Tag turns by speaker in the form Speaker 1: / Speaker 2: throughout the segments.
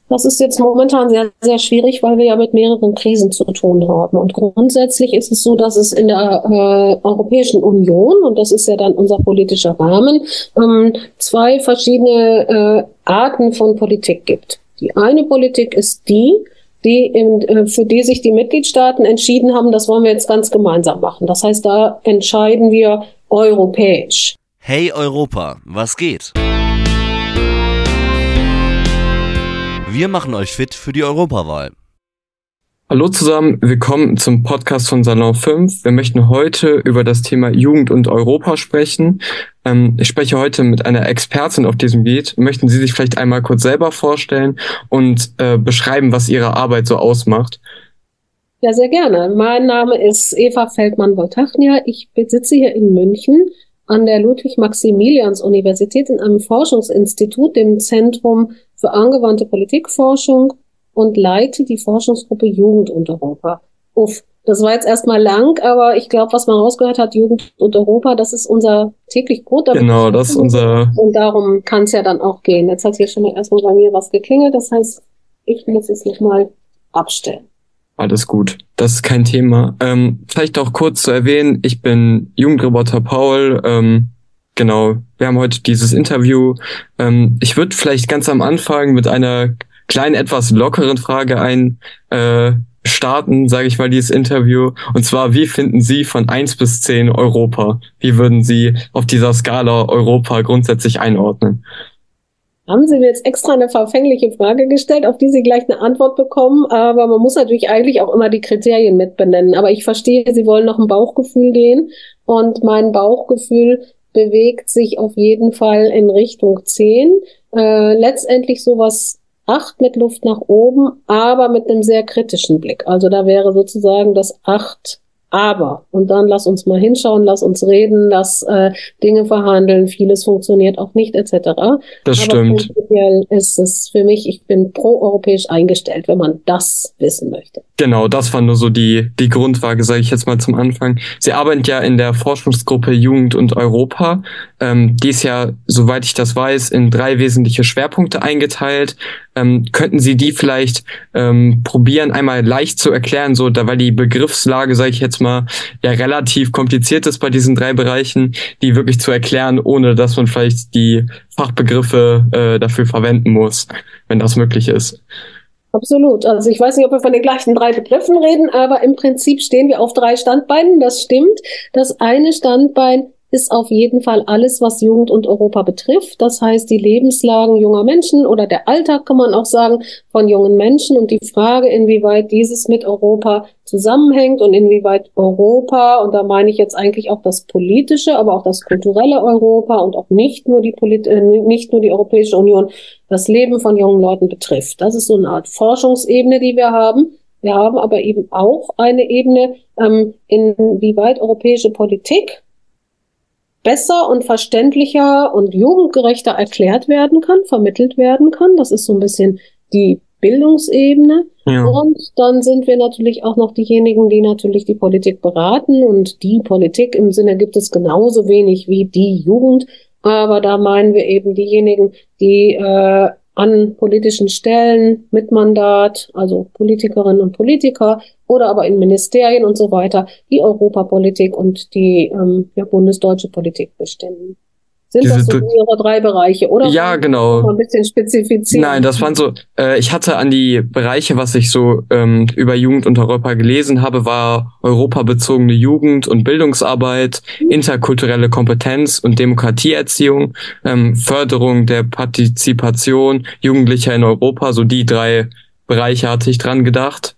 Speaker 1: Das ist jetzt momentan sehr, sehr schwierig, weil wir ja mit mehreren Krisen zu tun haben. Und grundsätzlich ist es so, dass es in der Europäischen Union, und das ist ja dann unser politischer Rahmen, zwei verschiedene Arten von Politik gibt. Die eine Politik ist für die sich die Mitgliedstaaten entschieden haben, das wollen wir jetzt ganz gemeinsam machen. Das heißt, da entscheiden wir europäisch.
Speaker 2: Hey Europa, was geht? Wir machen euch fit für die Europawahl.
Speaker 3: Hallo zusammen, willkommen zum Podcast von Salon 5. Wir möchten heute über das Thema Jugend und Europa sprechen. Ich spreche heute mit einer Expertin auf diesem Gebiet. Möchten Sie sich vielleicht einmal kurz selber vorstellen und beschreiben, was Ihre Arbeit so ausmacht?
Speaker 1: Ja, sehr gerne. Mein Name ist Eva Feldmann-Woltachnia. Ich sitze hier in München an der Ludwig-Maximilians-Universität in einem Forschungsinstitut, dem Zentrum für angewandte Politikforschung, und leite die Forschungsgruppe Jugend und Europa. Das war jetzt erstmal lang, aber ich glaube, was man rausgehört hat, Jugend und Europa, das ist unser täglich Brot.
Speaker 3: Genau, das ist unser...
Speaker 1: Und darum kann es ja dann auch gehen. Jetzt hat hier schon erstmal bei mir was geklingelt, das heißt, ich muss es nochmal abstellen.
Speaker 3: Alles gut, das ist kein Thema. Vielleicht auch kurz zu erwähnen, ich bin Jugendreporter Paul. Genau, wir haben heute dieses Interview. Ich würde vielleicht ganz am Anfang mit einer kleinen, etwas lockeren Frage starten, sage ich mal, dieses Interview. Und zwar, wie finden Sie von 1 bis 10 Europa? Wie würden Sie auf dieser Skala Europa grundsätzlich einordnen?
Speaker 1: Haben Sie mir jetzt extra eine verfängliche Frage gestellt, auf die Sie gleich eine Antwort bekommen, aber man muss natürlich eigentlich auch immer die Kriterien mit benennen. Aber ich verstehe, Sie wollen noch ein Bauchgefühl gehen, und mein Bauchgefühl bewegt sich auf jeden Fall in Richtung 10. Letztendlich sowas 8 mit Luft nach oben, aber mit einem sehr kritischen Blick. Also da wäre sozusagen das 8 aber. Und dann lass uns mal hinschauen, lass uns reden, lass Dinge verhandeln, vieles funktioniert auch nicht, etc.
Speaker 3: Das stimmt.
Speaker 1: Prinzipiell ist es für mich, ich bin proeuropäisch eingestellt, wenn man das wissen möchte.
Speaker 3: Genau, das war nur so die Grundfrage, sage ich jetzt mal zum Anfang. Sie arbeiten ja in der Forschungsgruppe Jugend und Europa. Die ist ja, soweit ich das weiß, in 3 wesentliche Schwerpunkte eingeteilt. Könnten Sie die vielleicht probieren, einmal leicht zu erklären, weil die Begriffslage, sage ich jetzt mal, ja relativ kompliziert ist bei diesen 3 Bereichen, die wirklich zu erklären, ohne dass man vielleicht die Fachbegriffe dafür verwenden muss, wenn das möglich ist.
Speaker 1: Absolut. Also ich weiß nicht, ob wir von den gleichen 3 Begriffen reden, aber im Prinzip stehen wir auf 3 Standbeinen. Das stimmt. Das eine Standbein ist auf jeden Fall alles, was Jugend und Europa betrifft. Das heißt, die Lebenslagen junger Menschen oder der Alltag, kann man auch sagen, von jungen Menschen, und die Frage, inwieweit dieses mit Europa zusammenhängt und inwieweit Europa, und da meine ich jetzt eigentlich auch das politische, aber auch das kulturelle Europa und auch nicht nur die Europäische Union, das Leben von jungen Leuten betrifft. Das ist so eine Art Forschungsebene, die wir haben. Wir haben aber eben auch eine Ebene, inwieweit europäische Politik besser und verständlicher und jugendgerechter erklärt werden kann, vermittelt werden kann. Das ist so ein bisschen die Bildungsebene. Ja. Und dann sind wir natürlich auch noch diejenigen, die natürlich die Politik beraten. Und die Politik im Sinne gibt es genauso wenig wie die Jugend. Aber da meinen wir eben diejenigen, die an politischen Stellen mit Mandat, also Politikerinnen und Politiker, oder aber in Ministerien und so weiter, die Europapolitik und die bundesdeutsche Politik bestimmen. Sind das so Ihre 3 Bereiche, oder?
Speaker 3: Ja, genau.
Speaker 1: Mal ein bisschen spezifizieren.
Speaker 3: Nein, das waren so, ich hatte an die Bereiche, was ich so über Jugend und Europa gelesen habe, war europabezogene Jugend- und Bildungsarbeit, interkulturelle Kompetenz und Demokratieerziehung, Förderung der Partizipation Jugendlicher in Europa, so die 3 Bereiche hatte ich dran gedacht,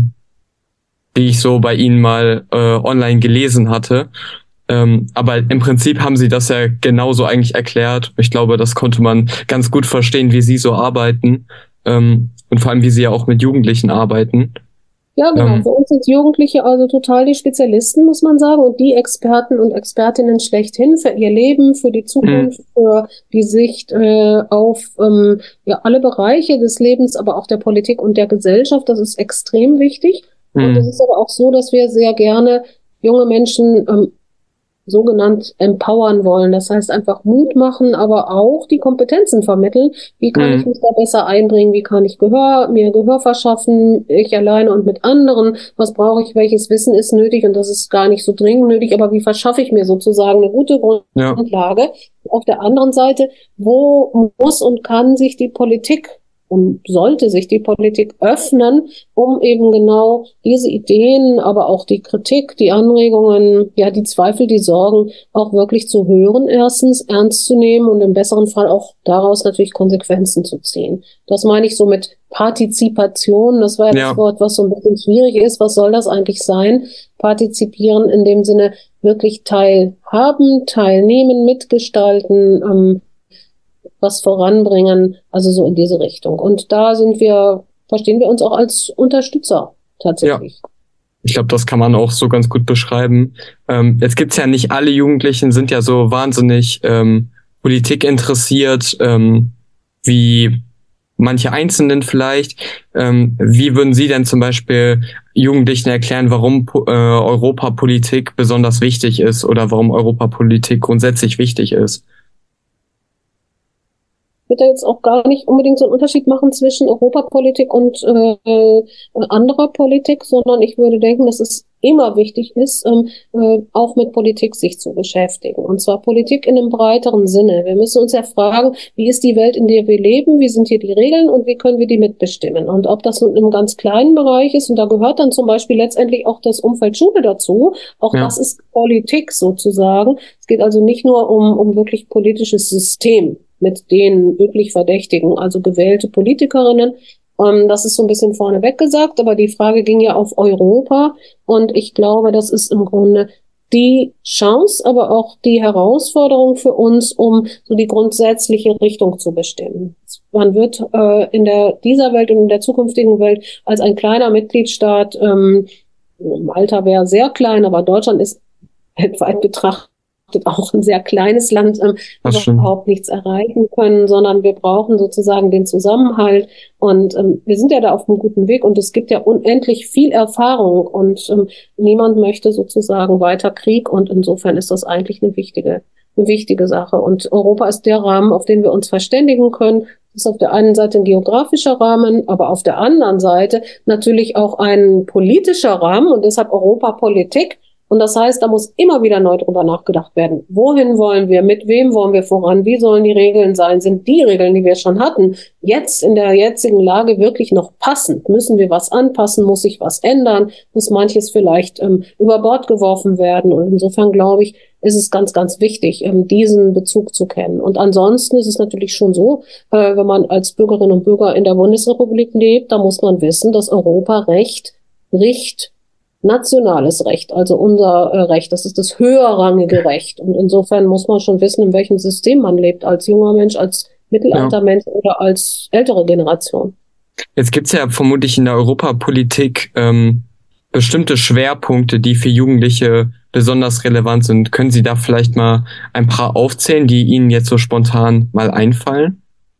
Speaker 3: die ich so bei Ihnen mal online gelesen hatte. Aber im Prinzip haben Sie das ja genauso eigentlich erklärt. Ich glaube, das konnte man ganz gut verstehen, wie Sie so arbeiten, und vor allem, wie Sie ja auch mit Jugendlichen arbeiten.
Speaker 1: Ja, genau. Für uns sind Jugendliche also total die Spezialisten, muss man sagen, und die Experten und Expertinnen schlechthin für ihr Leben, für die Zukunft, für die Sicht auf alle Bereiche des Lebens, aber auch der Politik und der Gesellschaft. Das ist extrem wichtig. Und es ist aber auch so, dass wir sehr gerne junge Menschen sogenannt empowern wollen. Das heißt einfach Mut machen, aber auch die Kompetenzen vermitteln. Wie kann ich mich da besser einbringen? Wie kann ich mir Gehör verschaffen? Ich alleine und mit anderen. Was brauche ich? Welches Wissen ist nötig? Und das ist gar nicht so dringend nötig. Aber wie verschaffe ich mir sozusagen eine gute Grundlage? Auf der anderen Seite, wo muss und kann sich die Politik und sollte sich die Politik öffnen, um eben genau diese Ideen, aber auch die Kritik, die Anregungen, ja, die Zweifel, die Sorgen auch wirklich zu hören, erstens ernst zu nehmen und im besseren Fall auch daraus natürlich Konsequenzen zu ziehen. Das meine ich so mit Partizipation. Das war ja das Wort, was so ein bisschen schwierig ist. Was soll das eigentlich sein? Partizipieren in dem Sinne wirklich teilhaben, teilnehmen, mitgestalten, was voranbringen, also so in diese Richtung. Und da verstehen wir uns auch als Unterstützer tatsächlich.
Speaker 3: Ja. Ich glaube, das kann man auch so ganz gut beschreiben. Jetzt gibt's ja nicht alle Jugendlichen, sind ja so wahnsinnig Politik interessiert, wie manche Einzelnen vielleicht. Wie würden Sie denn zum Beispiel Jugendlichen erklären, warum Europapolitik besonders wichtig ist oder warum Europapolitik grundsätzlich wichtig ist?
Speaker 1: Ich würde da jetzt auch gar nicht unbedingt so einen Unterschied machen zwischen Europapolitik und anderer Politik, sondern ich würde denken, dass es immer wichtig ist, auch mit Politik sich zu beschäftigen. Und zwar Politik in einem breiteren Sinne. Wir müssen uns ja fragen, wie ist die Welt, in der wir leben, wie sind hier die Regeln und wie können wir die mitbestimmen? Und ob das nun in einem ganz kleinen Bereich ist, und da gehört dann zum Beispiel letztendlich auch das Umfeld Schule dazu, auch das ist Politik sozusagen. Es geht also nicht nur um wirklich politisches System mit den üblich Verdächtigen, also gewählte Politikerinnen. Das ist so ein bisschen vorneweg gesagt, aber die Frage ging ja auf Europa und ich glaube, das ist im Grunde die Chance, aber auch die Herausforderung für uns, um so die grundsätzliche Richtung zu bestimmen. Man wird in dieser Welt und in der zukünftigen Welt als ein kleiner Mitgliedstaat, im Alter wäre sehr klein, aber Deutschland ist weltweit betrachtet auch ein sehr kleines Land, überhaupt nichts erreichen können, sondern wir brauchen sozusagen den Zusammenhalt und wir sind ja da auf einem guten Weg und es gibt ja unendlich viel Erfahrung und niemand möchte sozusagen weiter Krieg und insofern ist das eigentlich eine wichtige Sache und Europa ist der Rahmen, auf den wir uns verständigen können. Das ist auf der einen Seite ein geografischer Rahmen, aber auf der anderen Seite natürlich auch ein politischer Rahmen und deshalb Europapolitik. Und das heißt, da muss immer wieder neu drüber nachgedacht werden. Wohin wollen wir? Mit wem wollen wir voran? Wie sollen die Regeln sein? Sind die Regeln, die wir schon hatten, jetzt in der jetzigen Lage wirklich noch passend? Müssen wir was anpassen? Muss sich was ändern? Muss manches vielleicht über Bord geworfen werden? Und insofern glaube ich, ist es ganz, ganz wichtig, diesen Bezug zu kennen. Und ansonsten ist es natürlich schon so, wenn man als Bürgerinnen und Bürger in der Bundesrepublik lebt, da muss man wissen, dass Europarecht nationales Recht, also unser Recht, das ist das höherrangige Recht. Und insofern muss man schon wissen, in welchem System man lebt, als junger Mensch, als Mittelaltermensch oder als ältere Generation.
Speaker 3: Jetzt gibt's ja vermutlich in der Europapolitik bestimmte Schwerpunkte, die für Jugendliche besonders relevant sind. Können Sie da vielleicht mal ein paar aufzählen, die Ihnen jetzt so spontan mal einfallen?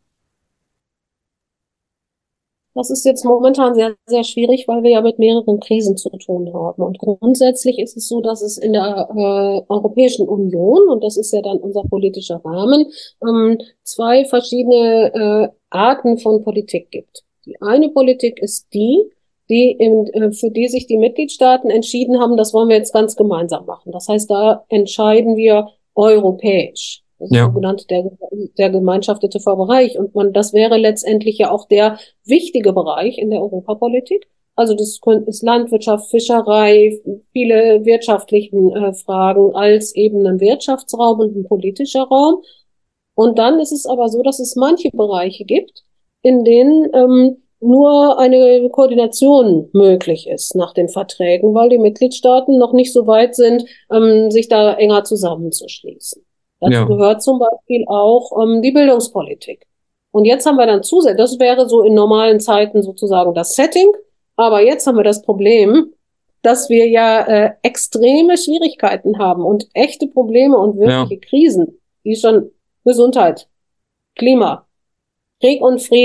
Speaker 1: Das ist jetzt momentan sehr, sehr schwierig, weil wir ja mit mehreren Krisen zu tun haben. Und grundsätzlich ist es so, dass es in der Europäischen Union, und das ist ja dann unser politischer Rahmen, zwei verschiedene Arten von Politik gibt. Die eine Politik ist für die sich die Mitgliedstaaten entschieden haben, das wollen wir jetzt ganz gemeinsam machen. Das heißt, da entscheiden wir europäisch. Das ist sogenannt der gemeinschaftete Bereich. Und das wäre letztendlich ja auch der wichtige Bereich in der Europapolitik. Also das ist Landwirtschaft, Fischerei, viele wirtschaftlichen Fragen als eben ein Wirtschaftsraum und ein politischer Raum. Und dann ist es aber so, dass es manche Bereiche gibt, in denen nur eine Koordination möglich ist nach den Verträgen, weil die Mitgliedstaaten noch nicht so weit sind, sich da enger zusammenzuschließen. Dazu gehört zum Beispiel auch die Bildungspolitik. Und jetzt haben wir dann zusätzlich, das wäre so in normalen Zeiten sozusagen das Setting, aber jetzt haben wir das Problem, dass wir ja extreme Schwierigkeiten haben und echte Probleme und wirkliche Krisen, die schon Gesundheit, Klima, Krieg und Frieden,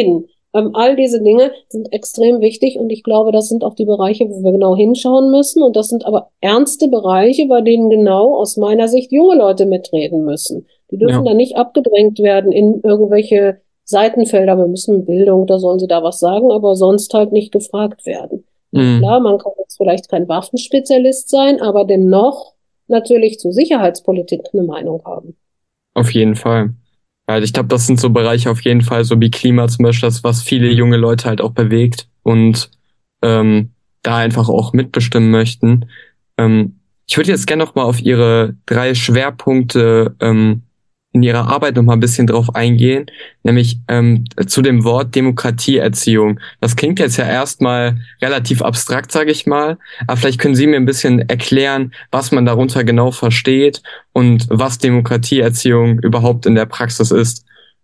Speaker 1: All diese Dinge sind extrem wichtig und ich glaube, das sind auch die Bereiche, wo wir genau hinschauen müssen. Und das sind aber ernste Bereiche, bei denen genau aus meiner Sicht junge Leute mitreden müssen. Die dürfen
Speaker 3: Ja.
Speaker 1: da nicht abgedrängt werden in irgendwelche Seitenfelder. Wir müssen Bildung, da sollen sie da was sagen, aber sonst halt nicht gefragt werden. Und
Speaker 3: Mhm.
Speaker 1: klar, man kann jetzt vielleicht kein Waffenspezialist sein, aber dennoch natürlich zur Sicherheitspolitik eine Meinung haben.
Speaker 3: Auf jeden Fall. Ja, ich glaube, das sind so Bereiche auf jeden Fall, so wie Klima zum Beispiel, das, was viele junge Leute halt auch bewegt und da einfach auch mitbestimmen möchten. Ich würde jetzt gerne noch mal auf Ihre 3 Schwerpunkte in Ihrer Arbeit noch mal ein bisschen drauf eingehen, nämlich zu dem Wort Demokratieerziehung. Das klingt jetzt ja erstmal relativ abstrakt, sage ich mal, aber vielleicht können Sie mir ein bisschen erklären, was man darunter genau versteht und was Demokratieerziehung überhaupt in der Praxis ist.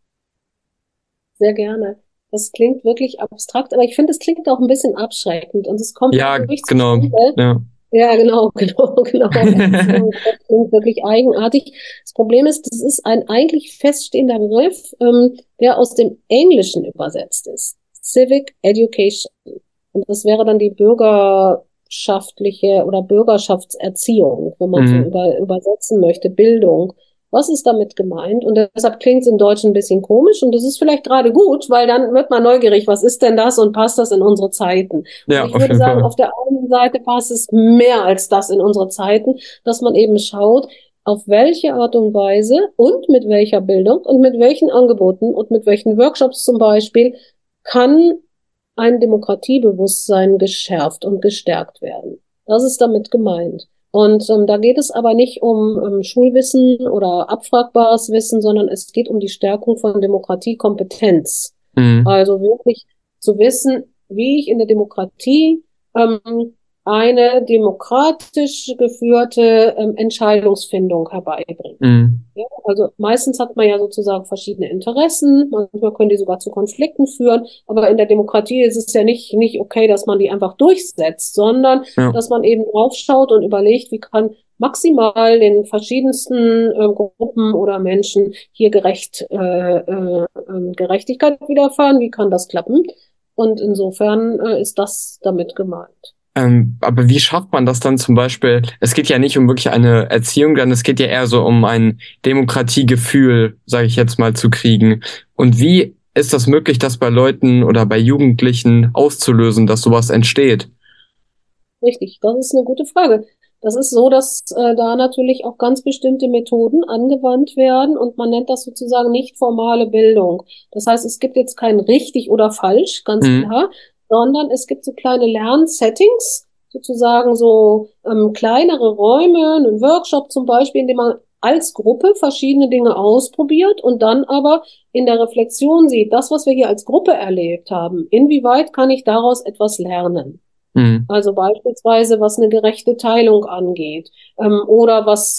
Speaker 1: Sehr gerne. Das klingt wirklich abstrakt, aber ich finde, es klingt auch ein bisschen abschreckend und es kommt
Speaker 3: Ja,
Speaker 1: dadurch
Speaker 3: genau.
Speaker 1: zustande.
Speaker 3: Ja.
Speaker 1: Ja, genau, genau. Erziehung, das klingt wirklich eigenartig. Das Problem ist, das ist ein eigentlich feststehender Begriff, der aus dem Englischen übersetzt ist. Civic Education. Und das wäre dann die bürgerschaftliche oder Bürgerschaftserziehung, wenn man so
Speaker 3: Mhm.
Speaker 1: übersetzen möchte, Bildung. Was ist damit gemeint? Und deshalb klingt es im Deutschen ein bisschen komisch und das ist vielleicht gerade gut, weil dann wird man neugierig, was ist denn das und passt das in unsere Zeiten? Und
Speaker 3: Ja,
Speaker 1: ich
Speaker 3: auf
Speaker 1: würde
Speaker 3: jeden
Speaker 1: sagen,
Speaker 3: Fall.
Speaker 1: auf der einen Seite passt es mehr als das in unsere Zeiten, dass man eben schaut, auf welche Art und Weise und mit welcher Bildung und mit welchen Angeboten und mit welchen Workshops zum Beispiel kann ein Demokratiebewusstsein geschärft und gestärkt werden. Das ist damit gemeint. Und da geht es aber nicht um Schulwissen oder abfragbares Wissen, sondern es geht um die Stärkung von Demokratiekompetenz.
Speaker 3: Mhm.
Speaker 1: Also wirklich zu wissen, wie ich in der Demokratie eine demokratisch geführte Entscheidungsfindung herbeibringe.
Speaker 3: Mhm.
Speaker 1: Ja, also meistens hat man ja sozusagen verschiedene Interessen, manchmal können die sogar zu Konflikten führen, aber in der Demokratie ist es ja nicht okay, dass man die einfach durchsetzt, sondern
Speaker 3: Ja.
Speaker 1: dass man eben draufschaut und überlegt, wie kann maximal den verschiedensten Gruppen oder Menschen hier Gerechtigkeit widerfahren, wie kann das klappen? Und insofern ist das damit gemeint.
Speaker 3: Aber wie schafft man das dann zum Beispiel? Es geht ja nicht um wirklich eine Erziehung, dann es geht ja eher so um ein Demokratiegefühl, sage ich jetzt mal, zu kriegen. Und wie ist das möglich, das bei Leuten oder bei Jugendlichen auszulösen, dass sowas entsteht?
Speaker 1: Richtig, das ist eine gute Frage. Das ist so, dass da natürlich auch ganz bestimmte Methoden angewandt werden und man nennt das sozusagen nicht formale Bildung. Das heißt, es gibt jetzt kein richtig oder falsch, ganz
Speaker 3: Mhm.
Speaker 1: klar, sondern es gibt so kleine Lernsettings, sozusagen so kleinere Räume, einen Workshop zum Beispiel, in dem man als Gruppe verschiedene Dinge ausprobiert und dann aber in der Reflexion sieht, das, was wir hier als Gruppe erlebt haben, inwieweit kann ich daraus etwas lernen?
Speaker 3: Mhm.
Speaker 1: Also beispielsweise, was eine gerechte Teilung angeht, oder was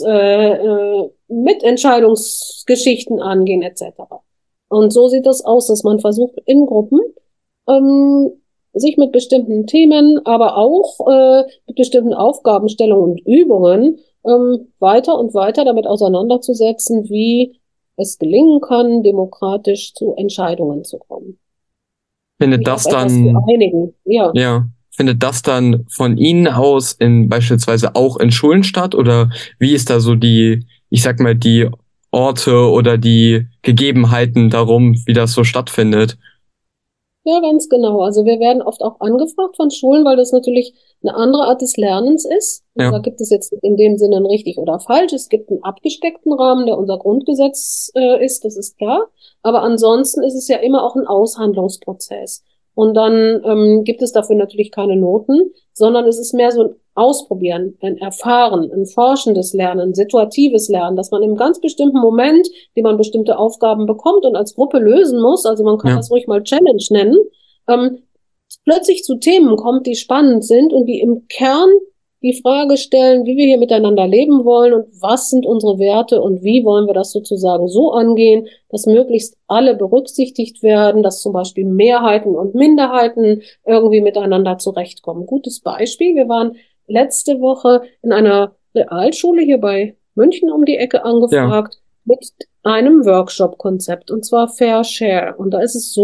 Speaker 1: Mitentscheidungsgeschichten angehen, etc. Und so sieht das aus, dass man versucht, in Gruppen ähm, sich mit bestimmten Themen, aber auch mit bestimmten Aufgabenstellungen und Übungen weiter und weiter damit auseinanderzusetzen, wie es gelingen kann, demokratisch zu Entscheidungen zu kommen.
Speaker 3: Findet
Speaker 1: Sich auf
Speaker 3: das
Speaker 1: etwas zu
Speaker 3: dann,
Speaker 1: einigen. Ja.
Speaker 3: ja, findet das dann von Ihnen aus in beispielsweise auch in Schulen statt? Oder wie ist da so die, ich sag mal, die Orte oder die Gegebenheiten darum, wie das so stattfindet?
Speaker 1: Ja, ganz genau. Also wir werden oft auch angefragt von Schulen, weil das natürlich eine andere Art des Lernens ist. Und
Speaker 3: Ja.
Speaker 1: da gibt es jetzt in dem Sinne ein richtig oder falsch. Es gibt einen abgesteckten Rahmen, der unser Grundgesetz ist, das ist klar. Aber ansonsten ist es ja immer auch ein Aushandlungsprozess. Und dann gibt es dafür natürlich keine Noten, sondern es ist mehr so ein Ausprobieren, ein Erfahren, ein forschendes Lernen, ein situatives Lernen, dass man im ganz bestimmten Moment, dem man bestimmte Aufgaben bekommt und als Gruppe lösen muss, also man kann
Speaker 3: Ja.
Speaker 1: das ruhig mal Challenge nennen, ähm, plötzlich zu Themen kommt, die spannend sind und die im Kern die Frage stellen, wie wir hier miteinander leben wollen und was sind unsere Werte und wie wollen wir das sozusagen so angehen, dass möglichst alle berücksichtigt werden, dass zum Beispiel Mehrheiten und Minderheiten irgendwie miteinander zurechtkommen. Gutes Beispiel, wir waren letzte Woche in einer Realschule hier bei München um die Ecke
Speaker 3: Ja.
Speaker 1: angefragt mit einem Workshop-Konzept, und zwar Fair Share. Und da ist es so,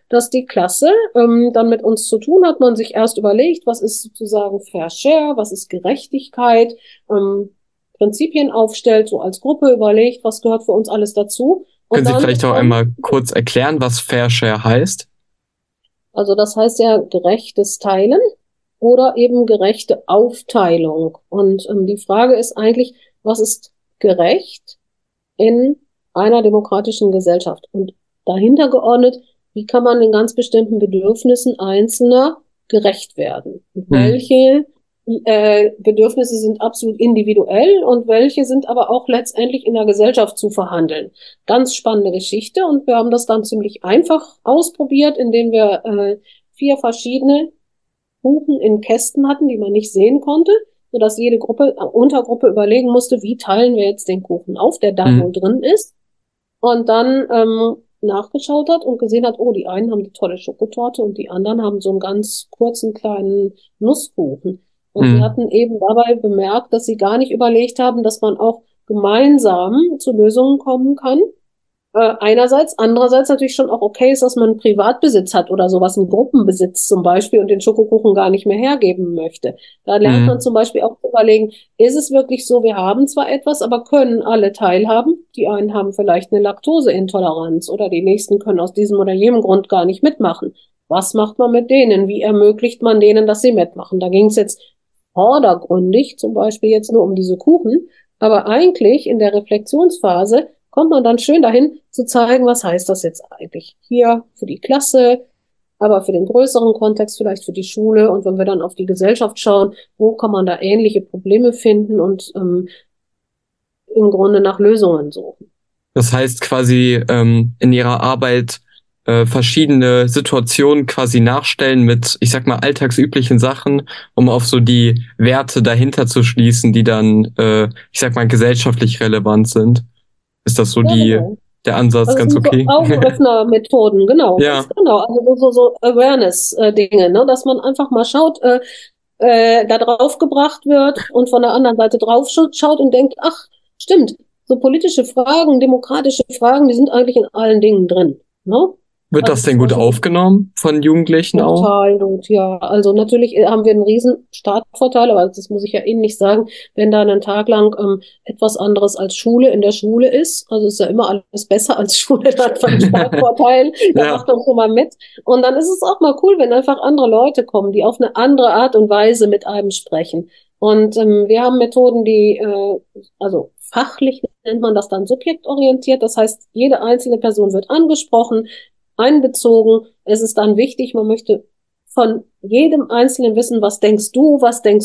Speaker 1: dass die Klasse dann mit uns zu tun hat. Man sich erst überlegt, was ist sozusagen Fair Share, was ist Gerechtigkeit, Prinzipien aufstellt, so als Gruppe überlegt, was gehört für uns alles dazu. Und
Speaker 3: Können Sie
Speaker 1: dann,
Speaker 3: vielleicht auch einmal kurz erklären, was Fair Share heißt?
Speaker 1: also das heißt ja gerechtes Teilen oder eben gerechte Aufteilung. Und die Frage ist eigentlich, was ist gerecht in einer demokratischen Gesellschaft? Und dahinter geordnet, wie kann man den ganz bestimmten Bedürfnissen Einzelner gerecht werden? Und welche Bedürfnisse sind absolut individuell und welche sind aber auch letztendlich in der Gesellschaft zu verhandeln. Ganz spannende Geschichte und wir haben das dann ziemlich einfach ausprobiert, indem wir 4 verschiedene Kuchen in Kästen hatten, die man nicht sehen konnte, sodass jede Untergruppe überlegen musste, wie teilen wir jetzt den Kuchen auf, der da wohl drin ist. Und dann nachgeschaut hat und gesehen hat, oh, die einen haben die tolle Schokotorte und die anderen haben so einen ganz kurzen kleinen Nusskuchen. Und wir hatten eben dabei bemerkt, dass sie gar nicht überlegt haben, dass man auch gemeinsam zu Lösungen kommen kann. Einerseits, andererseits natürlich schon auch okay ist, dass man einen Privatbesitz hat oder sowas, einen Gruppenbesitz zum Beispiel und den Schokokuchen gar nicht mehr hergeben möchte. Da lernt man zum Beispiel auch überlegen, ist es wirklich so, wir haben zwar etwas, aber können alle teilhaben? Die einen haben vielleicht eine Laktoseintoleranz oder die nächsten können aus diesem oder jenem Grund gar nicht mitmachen. Was macht man mit denen? Wie ermöglicht man denen, dass sie mitmachen? Da ging es jetzt vordergründig zum Beispiel jetzt nur um diese Kuchen, aber eigentlich in der Reflexionsphase kommt man dann schön dahin zu zeigen, was heißt das jetzt eigentlich hier für die Klasse, aber für den größeren Kontext vielleicht für die Schule und wenn wir dann auf die Gesellschaft schauen, wo kann man da ähnliche Probleme finden und im Grunde nach Lösungen suchen.
Speaker 3: Das heißt quasi in Ihrer Arbeit verschiedene Situationen quasi nachstellen mit, ich sag mal, alltagsüblichen Sachen, um auf so die Werte dahinter zu schließen, die dann, ich sag mal, gesellschaftlich relevant sind. Ist das so
Speaker 1: genau.
Speaker 3: der Ansatz
Speaker 1: Also
Speaker 3: ganz
Speaker 1: sind
Speaker 3: okay?
Speaker 1: so Augenöffner-Methoden, genau.
Speaker 3: Ja.
Speaker 1: Ganz genau. Also so Awareness-Dinge, ne? Dass man einfach mal schaut, da drauf gebracht wird und von der anderen Seite drauf schaut und denkt, ach, stimmt, so politische Fragen, demokratische Fragen, die sind eigentlich in allen Dingen drin, ne?
Speaker 3: Wird das denn gut aufgenommen von Jugendlichen auch?
Speaker 1: Total gut, ja. Also natürlich haben wir einen riesen Startvorteil, aber das muss ich ja Ihnen nicht sagen, wenn da einen Tag lang etwas anderes als Schule in der Schule ist. Also ist ja immer alles besser als Schule, dann hat man einen Startvorteil, da macht man schon mal mit. Und dann ist es auch mal cool, wenn einfach andere Leute kommen, die auf eine andere Art und Weise mit einem sprechen. Und wir haben Methoden, die, also fachlich nennt man das dann subjektorientiert. Das heißt, jede einzelne Person wird angesprochen, einbezogen. Es ist dann wichtig, man möchte von jedem Einzelnen wissen, was denkst du,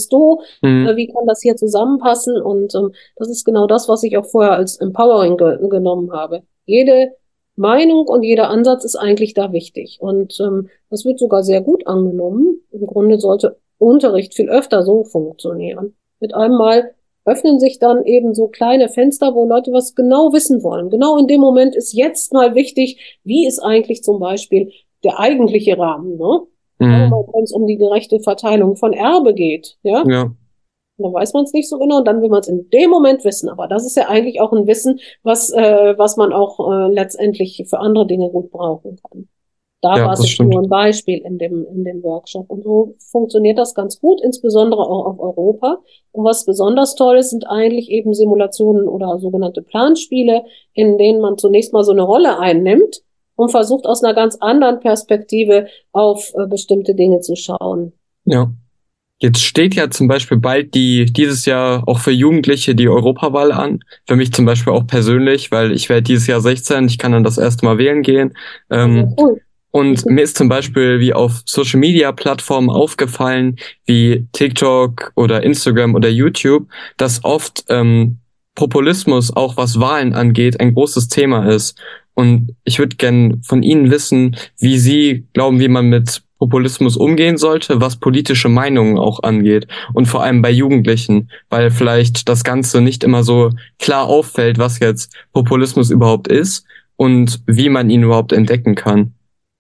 Speaker 1: wie kann das hier zusammenpassen? Und das ist genau das, was ich auch vorher als Empowering genommen habe. Jede Meinung und jeder Ansatz ist eigentlich da wichtig. Und das wird sogar sehr gut angenommen. Im Grunde sollte Unterricht viel öfter so funktionieren. Mit einem Mal öffnen sich dann eben so kleine Fenster, wo Leute was genau wissen wollen. Genau in dem Moment ist jetzt mal wichtig, wie ist eigentlich zum Beispiel der eigentliche Rahmen, ne? Wenn es um die gerechte Verteilung von Erbe geht, ja?
Speaker 3: Ja.
Speaker 1: Dann weiß man es nicht so genau und dann will man es in dem Moment wissen. Aber das ist ja eigentlich auch ein Wissen, was man auch letztendlich für andere Dinge gut brauchen kann. Da war es jetzt nur ein Beispiel in dem Workshop. Und so funktioniert das ganz gut, insbesondere auch auf Europa. Und was besonders toll ist, sind eigentlich eben Simulationen oder sogenannte Planspiele, in denen man zunächst mal so eine Rolle einnimmt und versucht aus einer ganz anderen Perspektive auf bestimmte Dinge zu schauen.
Speaker 3: Ja. Jetzt steht ja zum Beispiel bald dieses Jahr auch für Jugendliche die Europawahl an. Für mich zum Beispiel auch persönlich, weil ich werde dieses Jahr 16, ich kann dann das erste Mal wählen gehen.
Speaker 1: Cool.
Speaker 3: Und mir ist zum Beispiel wie auf Social-Media-Plattformen aufgefallen, wie TikTok oder Instagram oder YouTube, dass oft Populismus, auch was Wahlen angeht, ein großes Thema ist. Und ich würde gern von Ihnen wissen, wie Sie glauben, wie man mit Populismus umgehen sollte, was politische Meinungen auch angeht. Und vor allem bei Jugendlichen, weil vielleicht das Ganze nicht immer so klar auffällt, was jetzt Populismus überhaupt ist und wie man ihn überhaupt entdecken kann.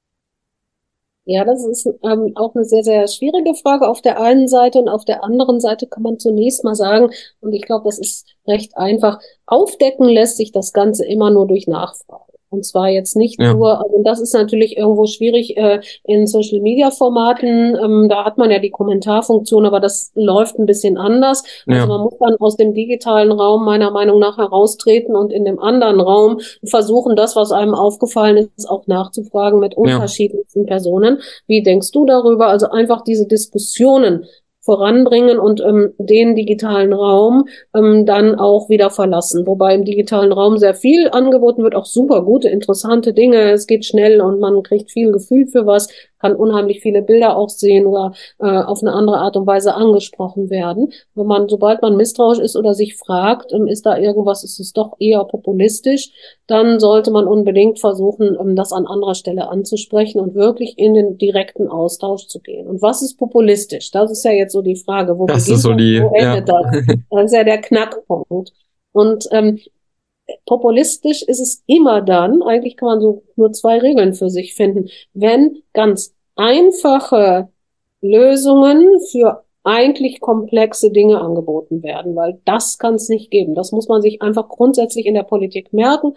Speaker 1: Ja, das ist auch eine sehr, sehr schwierige Frage auf der einen Seite und auf der anderen Seite kann man zunächst mal sagen, und ich glaube, das ist recht einfach, aufdecken lässt sich das Ganze immer nur durch Nachfrage. Und zwar jetzt nicht
Speaker 3: Ja.
Speaker 1: nur, also das ist natürlich irgendwo schwierig in Social-Media-Formaten. Da hat man ja die Kommentarfunktion, aber das läuft ein bisschen anders. Also
Speaker 3: Ja.
Speaker 1: man muss dann aus dem digitalen Raum meiner Meinung nach heraustreten und in dem anderen Raum versuchen, das, was einem aufgefallen ist, auch nachzufragen mit
Speaker 3: Ja.
Speaker 1: unterschiedlichsten Personen. Wie denkst du darüber? Also einfach diese Diskussionen voranbringen und den digitalen Raum dann auch wieder verlassen. Wobei im digitalen Raum sehr viel angeboten wird, auch super gute, interessante Dinge. Es geht schnell und man kriegt viel Gefühl für was, kann unheimlich viele Bilder auch sehen oder auf eine andere Art und Weise angesprochen werden. Sobald man misstrauisch ist oder sich fragt, ist da irgendwas, ist es doch eher populistisch, dann sollte man unbedingt versuchen, das an anderer Stelle anzusprechen und wirklich in den direkten Austausch zu gehen. Und was ist populistisch? Das ist ja jetzt so die Frage, wo
Speaker 3: Das ist
Speaker 1: beginnt
Speaker 3: so
Speaker 1: das, wo
Speaker 3: ja.
Speaker 1: endet das? Das ist ja der Knackpunkt. Und populistisch ist es immer dann, eigentlich kann man so nur zwei Regeln für sich finden, wenn ganz einfache Lösungen für eigentlich komplexe Dinge angeboten werden, weil das kann es nicht geben. Das muss man sich einfach grundsätzlich in der Politik merken.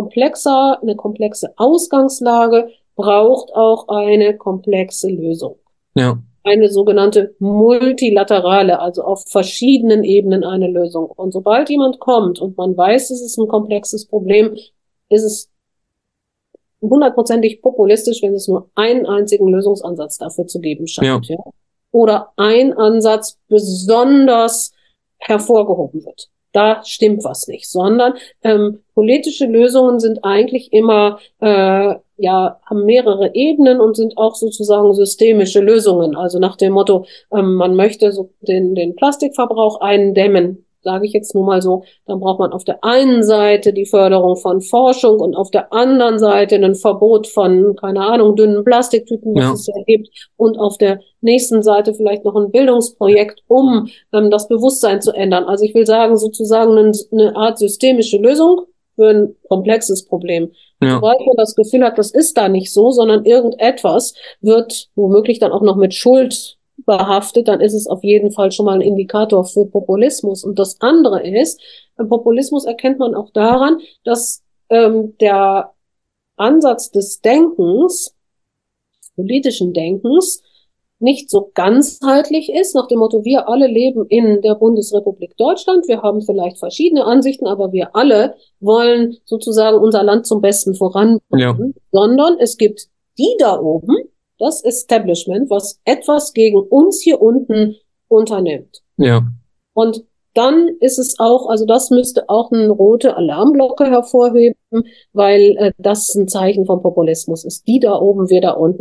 Speaker 1: Eine komplexe Ausgangslage braucht auch eine komplexe Lösung.
Speaker 3: Ja.
Speaker 1: Eine sogenannte multilaterale, also auf verschiedenen Ebenen eine Lösung. Und sobald jemand kommt und man weiß, es ist ein komplexes Problem, ist es hundertprozentig populistisch, wenn es nur einen einzigen Lösungsansatz dafür zu geben scheint. Ja. Oder ein Ansatz besonders hervorgehoben wird. Da stimmt was nicht, sondern politische Lösungen sind eigentlich immer haben mehrere Ebenen und sind auch sozusagen systemische Lösungen. Also nach dem Motto, man möchte so den Plastikverbrauch eindämmen, sage ich jetzt nur mal so, dann braucht man auf der einen Seite die Förderung von Forschung und auf der anderen Seite ein Verbot von, keine Ahnung, dünnen Plastiktüten, was es ja gibt, und auf der nächsten Seite vielleicht noch ein Bildungsprojekt, um das Bewusstsein zu ändern. Also ich will sagen, sozusagen eine Art systemische Lösung für ein komplexes Problem. Ja. Sobald man das Gefühl hat, das ist da nicht so, sondern irgendetwas wird womöglich dann auch noch mit Schuld behaftet, dann ist es auf jeden Fall schon mal ein Indikator für Populismus. Und das andere ist, Populismus erkennt man auch daran, dass der Ansatz des Denkens, des politischen Denkens, nicht so ganzheitlich ist, nach dem Motto, wir alle leben in der Bundesrepublik Deutschland, wir haben vielleicht verschiedene Ansichten, aber wir alle wollen sozusagen unser Land zum Besten voranbringen, sondern es gibt die da oben, das Establishment, was etwas gegen uns hier unten unternimmt.
Speaker 3: Ja.
Speaker 1: Und dann ist es auch, also das müsste auch eine rote Alarmglocke hervorheben, weil das ein Zeichen von Populismus ist. Die da oben, wir da unten.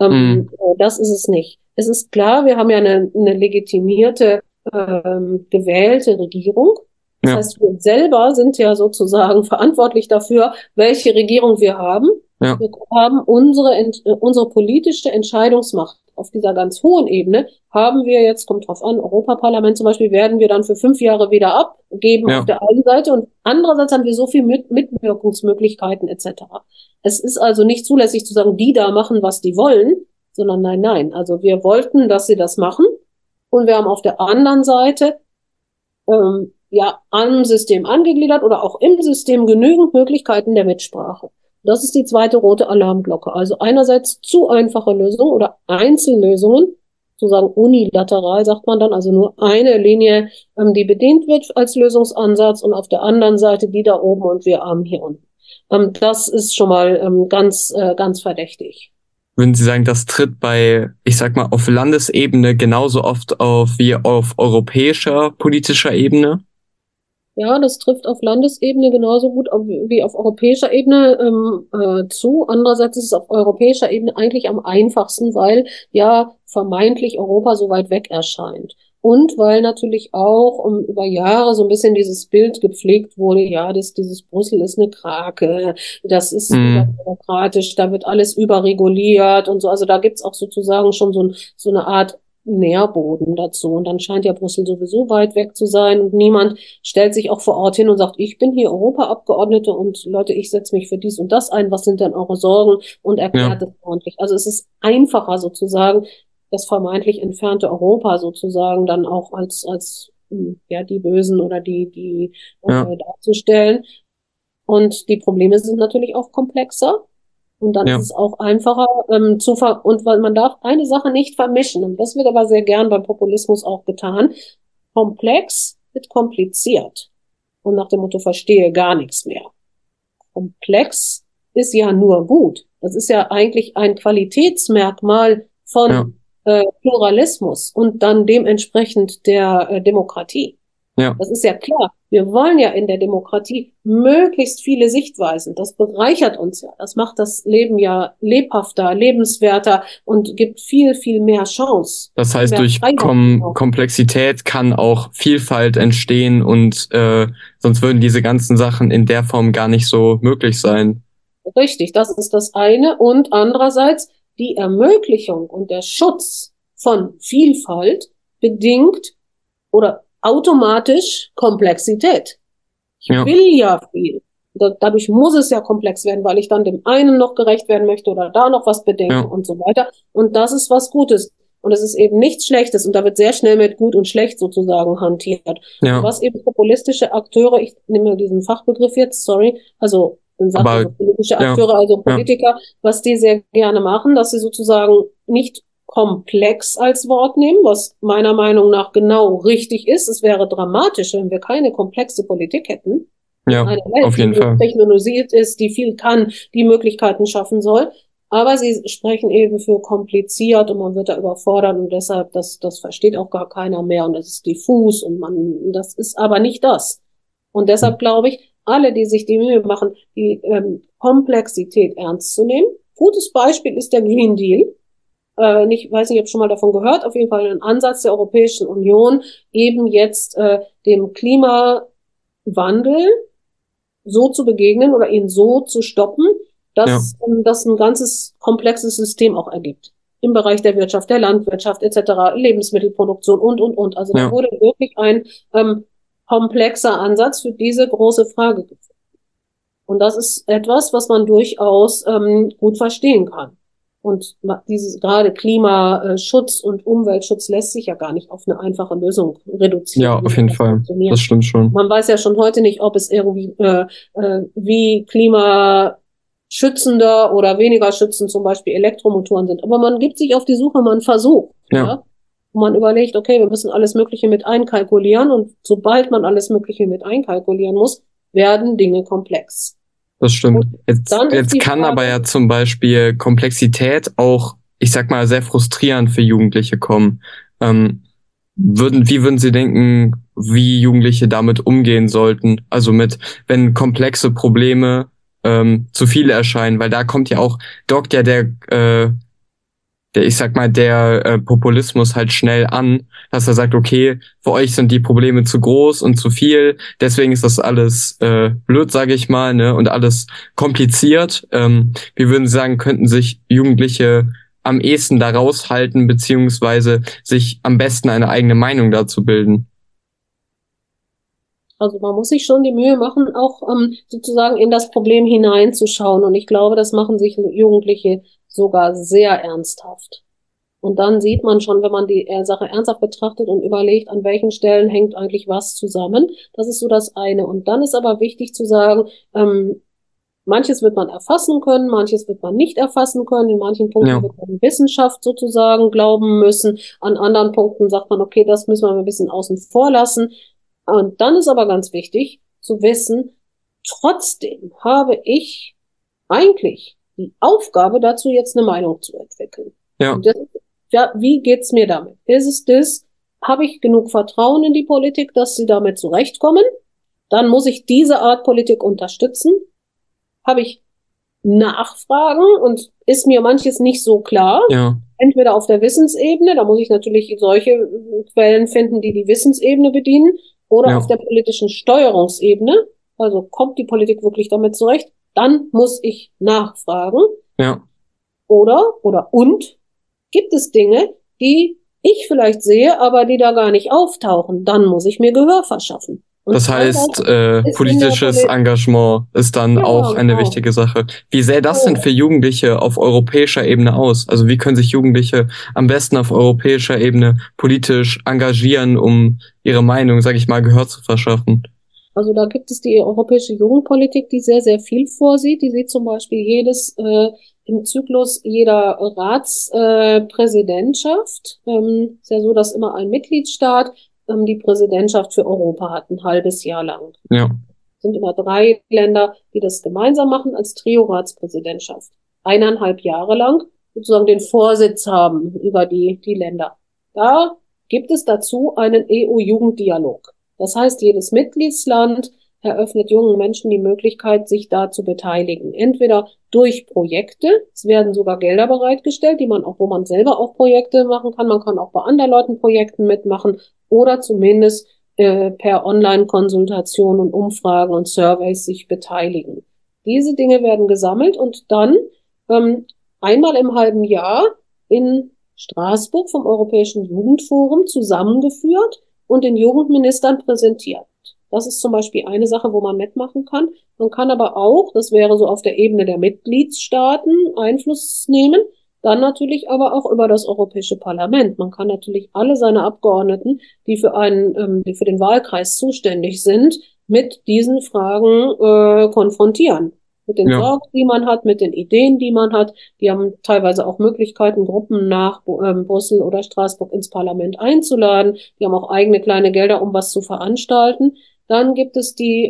Speaker 1: Das ist es nicht. Es ist klar, wir haben ja eine legitimierte, gewählte Regierung. Das heißt, wir selber sind ja sozusagen verantwortlich dafür, welche Regierung wir haben. Ja. Wir haben unsere politische Entscheidungsmacht auf dieser ganz hohen Ebene haben wir jetzt, kommt drauf an, Europaparlament zum Beispiel, werden wir dann für 5 Jahre wieder abgeben auf der einen Seite und andererseits haben wir so viel Mitwirkungsmöglichkeiten etc. Es ist also nicht zulässig zu sagen, die da machen, was die wollen, sondern nein. Also wir wollten, dass sie das machen und wir haben auf der anderen Seite am System angegliedert oder auch im System genügend Möglichkeiten der Mitsprache. Das ist die zweite rote Alarmglocke. Also einerseits zu einfache Lösungen oder Einzellösungen, sozusagen unilateral sagt man dann, also nur eine Linie, die bedient wird als Lösungsansatz und auf der anderen Seite die da oben und wir Armen hier unten. Das ist schon mal ganz verdächtig.
Speaker 3: Würden Sie sagen, das tritt bei, ich sag mal, auf Landesebene genauso oft auf wie auf europäischer politischer Ebene?
Speaker 1: Ja, das trifft auf Landesebene genauso gut wie auf europäischer Ebene zu. Andererseits ist es auf europäischer Ebene eigentlich am einfachsten, weil ja vermeintlich Europa so weit weg erscheint. Und weil natürlich auch über Jahre so ein bisschen dieses Bild gepflegt wurde, ja, dieses Brüssel ist eine Krake, das ist überbürokratisch, da wird alles überreguliert und so. Also da gibt's auch sozusagen schon so eine Art Nährboden dazu. Und dann scheint ja Brüssel sowieso weit weg zu sein und niemand stellt sich auch vor Ort hin und sagt, ich bin hier Europaabgeordnete und Leute, ich setze mich für dies und das ein, was sind denn eure Sorgen und erklärt es ordentlich. Also es ist einfacher sozusagen, das vermeintlich entfernte Europa sozusagen dann auch als die Bösen oder die darzustellen. Und die Probleme sind natürlich auch komplexer. Und dann ist es auch einfacher und weil man darf eine Sache nicht vermischen. Und das wird aber sehr gern beim Populismus auch getan. Komplex wird kompliziert. Und nach dem Motto, verstehe gar nichts mehr. Komplex ist ja nur gut. Das ist ja eigentlich ein Qualitätsmerkmal von Pluralismus und dann dementsprechend der Demokratie.
Speaker 3: Ja.
Speaker 1: Das ist ja klar. Wir wollen ja in der Demokratie möglichst viele Sichtweisen. Das bereichert uns ja. Das macht das Leben ja lebhafter, lebenswerter und gibt viel, viel mehr Chance.
Speaker 3: Das heißt, durch Komplexität kann auch Vielfalt entstehen und sonst würden diese ganzen Sachen in der Form gar nicht so möglich sein.
Speaker 1: Richtig, das ist das eine. Und andererseits die Ermöglichung und der Schutz von Vielfalt bedingt oder automatisch Komplexität. Ich will ja viel. Dadurch muss es ja komplex werden, weil ich dann dem einen noch gerecht werden möchte oder da noch was bedenken und so weiter. Und das ist was Gutes. Und es ist eben nichts Schlechtes. Und da wird sehr schnell mit gut und schlecht sozusagen hantiert. Ja. Was eben populistische Akteure, ich nehme diesen Fachbegriff jetzt, sorry, also politische Akteure, also Politiker, was die sehr gerne machen, dass sie sozusagen nicht komplex als Wort nehmen, was meiner Meinung nach genau richtig ist. Es wäre dramatisch, wenn wir keine komplexe Politik hätten.
Speaker 3: Ja,
Speaker 1: eine Welt,
Speaker 3: auf jeden
Speaker 1: die
Speaker 3: Fall.
Speaker 1: technologisiert ist, die viel kann, die Möglichkeiten schaffen soll. Aber sie sprechen eben für kompliziert und man wird da überfordert und deshalb, das versteht auch gar keiner mehr und das ist diffus und das ist aber nicht das. Und deshalb glaube ich, alle, die sich die Mühe machen, die Komplexität ernst zu nehmen. Gutes Beispiel ist der Green Deal. Ich weiß nicht, ob schon mal davon gehört, auf jeden Fall ein Ansatz der Europäischen Union, eben jetzt dem Klimawandel so zu begegnen oder ihn so zu stoppen, dass das ein ganzes komplexes System auch ergibt. Im Bereich der Wirtschaft, der Landwirtschaft etc., Lebensmittelproduktion und. Also da wurde wirklich ein komplexer Ansatz für diese große Frage gefunden. Und das ist etwas, was man durchaus gut verstehen kann. Und dieses gerade Klimaschutz und Umweltschutz lässt sich ja gar nicht auf eine einfache Lösung reduzieren.
Speaker 3: Ja, auf jeden Fall. Das stimmt schon.
Speaker 1: Man weiß ja schon heute nicht, ob es irgendwie wie klimaschützender oder weniger schützend zum Beispiel Elektromotoren sind. Aber man gibt sich auf die Suche, man versucht. Ja. Und man überlegt, okay, wir müssen alles Mögliche mit einkalkulieren. Und sobald man alles Mögliche mit einkalkulieren muss, werden Dinge komplex.
Speaker 3: Das stimmt. Jetzt kann aber ja zum Beispiel Komplexität auch, ich sag mal, sehr frustrierend für Jugendliche kommen. Wie würden Sie denken, wie Jugendliche damit umgehen sollten? Also wenn komplexe Probleme zu viele erscheinen, weil da dockt ja der Populismus halt schnell an, dass er sagt, okay, für euch sind die Probleme zu groß und zu viel, deswegen ist das alles blöd, sage ich mal, ne, und alles kompliziert. Wie würden Sie sagen, könnten sich Jugendliche am ehesten da raushalten, beziehungsweise sich am besten eine eigene Meinung dazu bilden?
Speaker 1: Also man muss sich schon die Mühe machen, auch sozusagen in das Problem hineinzuschauen. Und ich glaube, das machen sich Jugendliche sogar sehr ernsthaft. Und dann sieht man schon, wenn man die Sache ernsthaft betrachtet und überlegt, an welchen Stellen hängt eigentlich was zusammen. Das ist so das eine. Und dann ist aber wichtig zu sagen, manches wird man erfassen können, manches wird man nicht erfassen können. In manchen Punkten wird man Wissenschaft sozusagen glauben müssen. An anderen Punkten sagt man, okay, das müssen wir ein bisschen außen vor lassen. Und dann ist aber ganz wichtig zu wissen, trotzdem habe ich eigentlich die Aufgabe dazu, jetzt eine Meinung zu entwickeln. Ja. Wie geht's mir damit? Habe ich genug Vertrauen in die Politik, dass sie damit zurechtkommen? Dann muss ich diese Art Politik unterstützen. Habe ich Nachfragen und ist mir manches nicht so klar? Ja. Entweder auf der Wissensebene, da muss ich natürlich solche Quellen finden, die die Wissensebene bedienen, oder auf der politischen Steuerungsebene. Also kommt die Politik wirklich damit zurecht? Dann muss ich nachfragen. Ja. Und gibt es Dinge, die ich vielleicht sehe, aber die da gar nicht auftauchen? Dann muss ich mir Gehör verschaffen. Und
Speaker 3: das heißt, politisches Engagement ist dann auch eine wichtige Sache. Wie sähe das denn für Jugendliche auf europäischer Ebene aus? Also wie können sich Jugendliche am besten auf europäischer Ebene politisch engagieren, um ihre Meinung, sage ich mal, Gehör zu verschaffen?
Speaker 1: Also da gibt es die europäische Jugendpolitik, die sehr, sehr viel vorsieht. Die sieht zum Beispiel im Zyklus jeder Ratspräsidentschaft. Ist ja so, dass immer ein Mitgliedstaat die Präsidentschaft für Europa hat, ein halbes Jahr lang.
Speaker 3: Ja.
Speaker 1: Es sind immer 3 Länder, die das gemeinsam machen als Trio-Ratspräsidentschaft. 1,5 Jahre lang sozusagen den Vorsitz haben über die Länder. Da gibt es dazu einen EU-Jugenddialog. Das heißt, jedes Mitgliedsland eröffnet jungen Menschen die Möglichkeit, sich da zu beteiligen. Entweder durch Projekte, es werden sogar Gelder bereitgestellt, wo man selber auch Projekte machen kann. Man kann auch bei anderen Leuten Projekten mitmachen oder zumindest per Online-Konsultation und Umfragen und Surveys sich beteiligen. Diese Dinge werden gesammelt und dann einmal im halben Jahr in Straßburg vom Europäischen Jugendforum zusammengeführt und den Jugendministern präsentiert. Das ist zum Beispiel eine Sache, wo man mitmachen kann. Man kann aber auch, das wäre so auf der Ebene der Mitgliedstaaten, Einfluss nehmen, dann natürlich aber auch über das Europäische Parlament. Man kann natürlich alle seine Abgeordneten, die für den Wahlkreis zuständig sind, mit diesen Fragen konfrontieren. Mit den Sorgen, die man hat, mit den Ideen, die man hat. Die haben teilweise auch Möglichkeiten, Gruppen nach Brüssel oder Straßburg ins Parlament einzuladen. Die haben auch eigene kleine Gelder, um was zu veranstalten. Dann gibt es die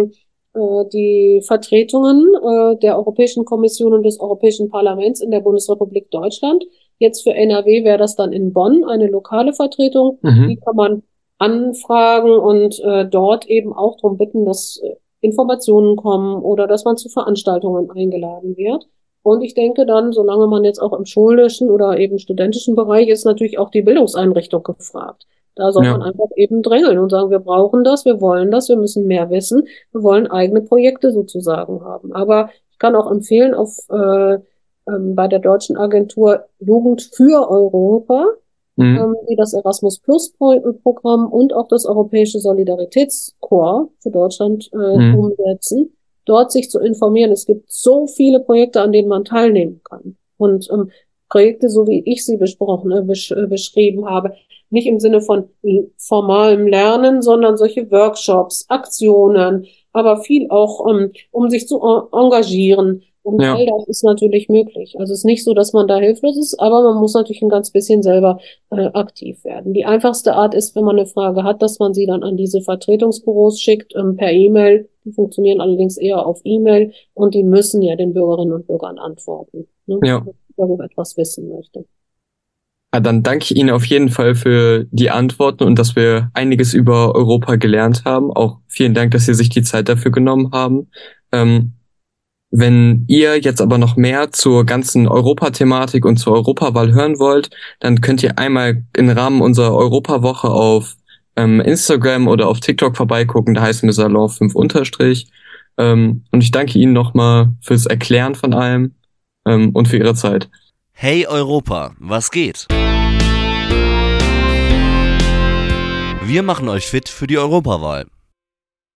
Speaker 1: Vertretungen der Europäischen Kommission und des Europäischen Parlaments in der Bundesrepublik Deutschland. Jetzt für NRW wäre das dann in Bonn eine lokale Vertretung. Die kann man anfragen und dort eben auch darum bitten, dass Informationen kommen oder dass man zu Veranstaltungen eingeladen wird. Und ich denke dann, solange man jetzt auch im schulischen oder eben studentischen Bereich ist, natürlich auch die Bildungseinrichtung gefragt. Da soll man einfach eben drängeln und sagen, wir brauchen das, wir wollen das, wir müssen mehr wissen, wir wollen eigene Projekte sozusagen haben. Aber ich kann auch empfehlen, bei der deutschen Agentur Jugend für Europa, die das Erasmus-Plus-Programm und auch das Europäische Solidaritätskorps für Deutschland umsetzen, dort sich zu informieren. Es gibt so viele Projekte, an denen man teilnehmen kann. Und Projekte, so wie ich sie beschrieben habe, nicht im Sinne von formalem Lernen, sondern solche Workshops, Aktionen, aber viel auch, um sich zu engagieren. Und all das ist natürlich möglich. Also es ist nicht so, dass man da hilflos ist, aber man muss natürlich ein ganz bisschen selber aktiv werden. Die einfachste Art ist, wenn man eine Frage hat, dass man sie dann an diese Vertretungsbüros schickt, per E-Mail. Die funktionieren allerdings eher auf E-Mail und die müssen ja den Bürgerinnen und Bürgern antworten, ne? Wenn man irgendetwas wissen möchte.
Speaker 3: Ja, dann danke ich Ihnen auf jeden Fall für die Antworten und dass wir einiges über Europa gelernt haben. Auch vielen Dank, dass Sie sich die Zeit dafür genommen haben. Wenn ihr jetzt aber noch mehr zur ganzen Europathematik und zur Europawahl hören wollt, dann könnt ihr einmal im Rahmen unserer Europawoche auf Instagram oder auf TikTok vorbeigucken. Da heißen wir Salon5_. Und ich danke Ihnen nochmal fürs Erklären von allem und für Ihre Zeit.
Speaker 2: Hey Europa, was geht? Wir machen euch fit für die Europawahl.